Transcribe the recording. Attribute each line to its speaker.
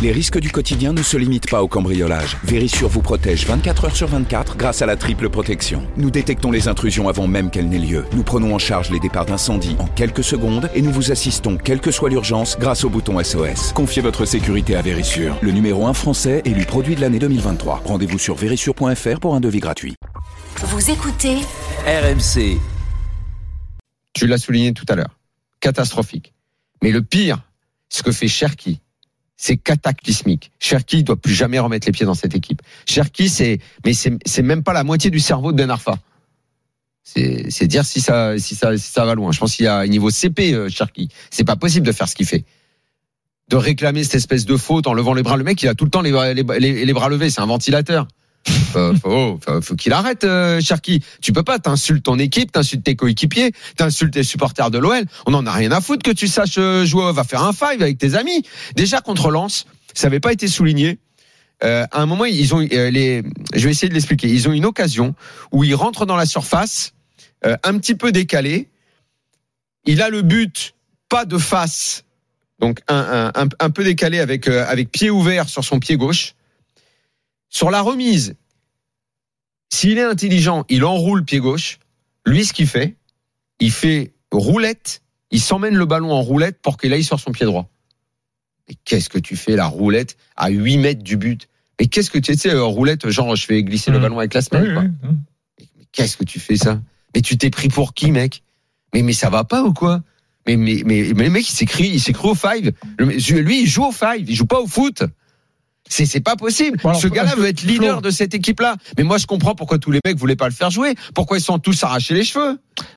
Speaker 1: Les risques du quotidien ne se limitent pas au cambriolage. Vérissure vous protège 24 heures sur 24 grâce à la triple protection. Nous détectons les intrusions avant même qu'elles n'aient lieu. Nous prenons en charge les départs d'incendie en quelques secondes et nous vous assistons, quelle que soit l'urgence, grâce au bouton SOS. Confiez votre sécurité à Vérissure, le numéro 1 français élu produit de l'année 2023. Rendez-vous sur vérissure.fr pour un devis gratuit.
Speaker 2: Vous écoutez
Speaker 3: RMC.
Speaker 4: Tu l'as souligné tout à l'heure. Catastrophique. Mais le pire, ce que fait Cherki, c'est cataclysmique. Cherki ne doit plus jamais remettre les pieds dans cette équipe. Cherki, c'est même pas la moitié du cerveau de Ben Arfa. C'est dire si ça va loin. Je pense qu'il y a un niveau CP, Cherki. C'est pas possible de faire ce qu'il fait. De réclamer cette espèce de faute en levant les bras. Le mec, il a tout le temps les bras levés. C'est un ventilateur. Faut qu'il arrête, Cherki. Tu peux pas, t'insultes ton équipe, t'insultes tes coéquipiers, t'insultes les supporters de l'OL. On en a rien à foutre que tu saches jouer. Va faire un five avec tes amis. Déjà contre Lens, ça avait pas été souligné. À un moment, ils ont je vais essayer de l'expliquer. Ils ont une occasion où ils rentrent dans la surface, un petit peu décalé. Il a le but, pas de face, donc un peu décalé avec pied ouvert sur son pied gauche. Sur la remise, s'il est intelligent, il enroule pied gauche. Lui, ce qu'il fait, il fait roulette. Il s'emmène le ballon en roulette pour qu'il aille sur son pied droit. Mais qu'est-ce que tu fais, la roulette, à 8 mètres du but? Mais qu'est-ce que tu sais, roulette, genre, je fais glisser le ballon avec la semelle, quoi. Mais qu'est-ce que tu fais ça? Mais tu t'es pris pour qui, mec? Mais ça va pas ou quoi? Mais le mec, il s'est cru au five. Lui, il joue au five. Il joue pas au foot. C'est pas possible. Bon, alors, ce gars-là veut être leader de cette équipe-là. Mais moi, je comprends pourquoi tous les mecs voulaient pas le faire jouer. Pourquoi ils sont tous arrachés les cheveux.